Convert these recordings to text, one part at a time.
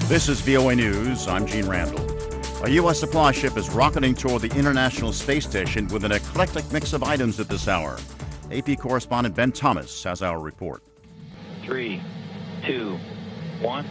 This is VOA News. I'm Gene Randall. A U.S. supply ship is rocketing toward the International Space Station with an eclectic mix of items at this hour. AP correspondent Ben Thomas has our report. 3, 2, 1.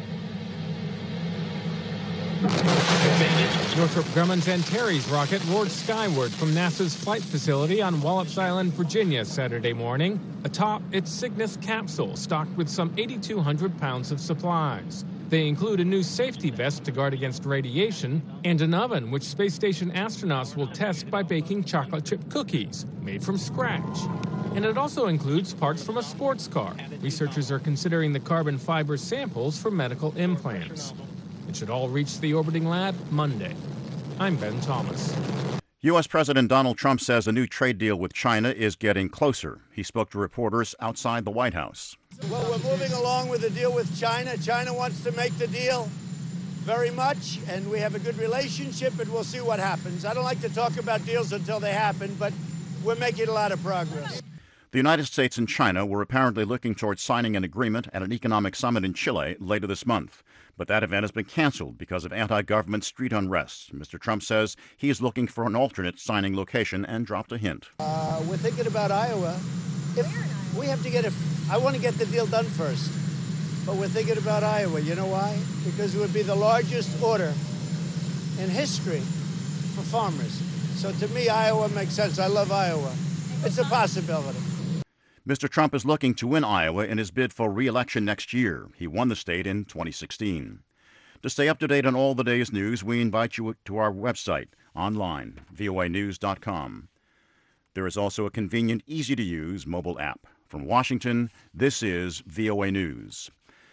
Northrop Grumman's Antares rocket roared skyward from NASA's flight facility on Wallops Island, Virginia, Saturday morning, atop its Cygnus capsule stocked with some 8,200 pounds of supplies. They include a new safety vest to guard against radiation and an oven which space station astronauts will test by baking chocolate chip cookies made from scratch. And it also includes parts from a sports car. Researchers are considering the carbon fiber samples for medical implants. It should all reach the orbiting lab Monday. I'm Ben Thomas. U.S. President Donald Trump says a new trade deal with China is getting closer. He spoke to reporters outside the White House. Well, we're moving along with the deal with China. China wants to make the deal very much, and we have a good relationship, and we'll see what happens. I don't like to talk about deals until they happen, but we're making a lot of progress. The United States and China were apparently looking towards signing an agreement at an economic summit in Chile later this month. But that event has been canceled because of anti-government street unrest. Mr. Trump says he is looking for an alternate signing location and dropped a hint. We're thinking about Iowa. If we have to get I want to get the deal done first. But we're thinking about Iowa. You know why? Because it would be the largest order in history for farmers. So to me, Iowa makes sense. I love Iowa. It's a possibility. Mr. Trump is looking to win Iowa in his bid for re-election next year. He won the state in 2016. To stay up to date on all the day's news, we invite you to our website online, voanews.com. There is also a convenient, easy-to-use mobile app. From Washington, this is VOA News.